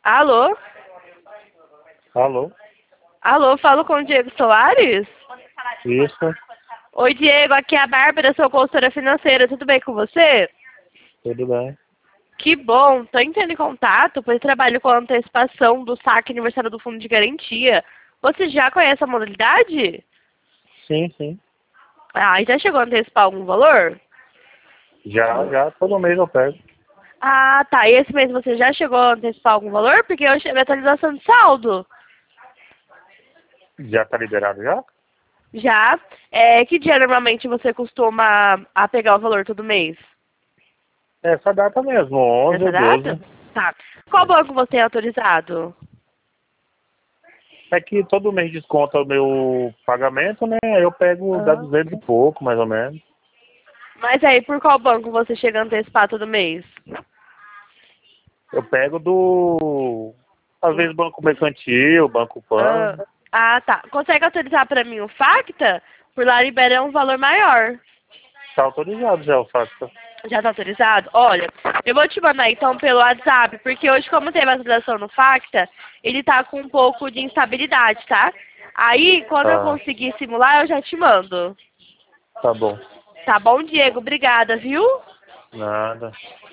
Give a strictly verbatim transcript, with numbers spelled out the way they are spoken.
Alô? Alô? Alô, falo com o Diego Soares? Isso, Oi, Diego, aqui é a Bárbara, sou consultora financeira, tudo bem com você? tudo bem? Que bom, tô entrando em contato, pois trabalho com a antecipação do saque aniversário do Fundo de Garantia. Você já conhece a modalidade? Sim, sim. Ah, e já chegou a antecipar algum valor? Já, já, todo mês eu pego. Ah, tá, e esse mês você já chegou a antecipar algum valor? Porque eu cheguei a atualização de saldo. Já tá liberado já? Já? É, que dia normalmente você costuma a pegar o valor todo mês? Essa data mesmo, onze Nessa ou data? doze. Tá. Qual banco você é autorizado? É que todo mês desconta o meu pagamento, né? Aí eu pego, dá Ah. duzentos e pouco, mais ou menos. Mas aí, por qual banco você chega a antecipar todo mês? Eu pego do... Às vezes Banco Mercantil, Banco Pan. Ah, ah, tá. Consegue autorizar pra mim o Facta? Por lá libera um valor maior. Tá autorizado já o fato. Já tá autorizado? Olha, eu vou te mandar então pelo WhatsApp, porque hoje, como teve a atualização no Facta, ele tá com um pouco de instabilidade, tá? Aí, quando eu Tá, conseguir simular, eu já te mando. tá bom. Tá bom, Diego? Obrigada, viu? Nada.